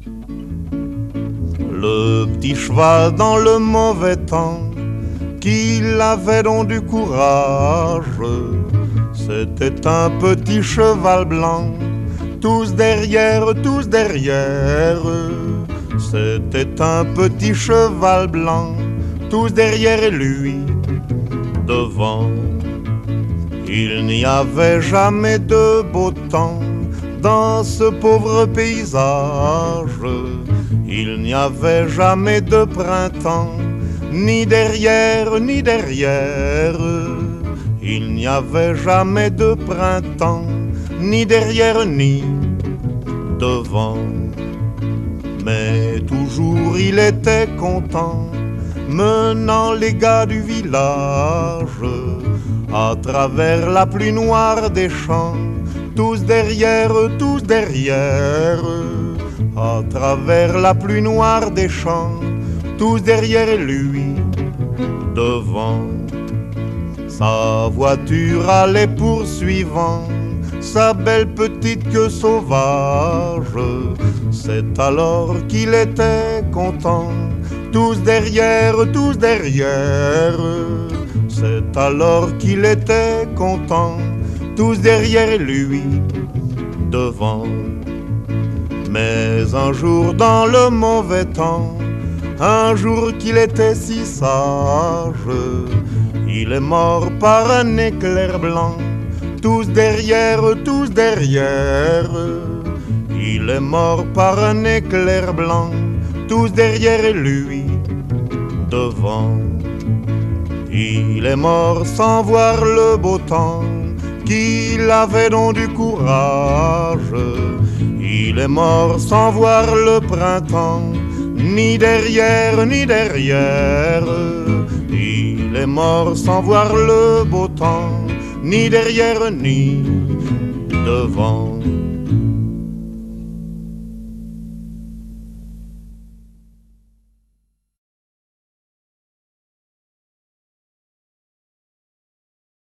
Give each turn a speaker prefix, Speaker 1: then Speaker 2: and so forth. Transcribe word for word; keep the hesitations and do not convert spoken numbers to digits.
Speaker 1: Le petit cheval dans le mauvais temps, qu'il avait donc du courage, c'était un petit cheval blanc, tous derrière, tous derrière. C'était un petit cheval blanc, tous derrière lui, devant. Il n'y avait jamais de beau temps dans ce pauvre paysage. Il n'y avait jamais de printemps, ni derrière, ni derrière. Il n'y avait jamais de printemps, ni derrière, ni devant. Mais toujours il était content, menant les gars du village à travers la pluie noire des champs, tous derrière, tous derrière. À travers la pluie noire des champs, tous derrière lui, devant. Sa voiture allait poursuivant sa belle petite queue sauvage. C'est alors qu'il était content, tous derrière, tous derrière. C'est alors qu'il était content, tous derrière lui, devant. Mais un jour dans le mauvais temps, un jour qu'il était si sage, il est mort par un éclair blanc, tous derrière, tous derrière. Il est mort par un éclair blanc, tous derrière lui, devant. Il est mort sans voir le beau temps, qu'il avait donc du courage. Il est mort sans voir le printemps, ni derrière, ni derrière. Il est mort sans voir le beau temps, ni derrière, ni devant.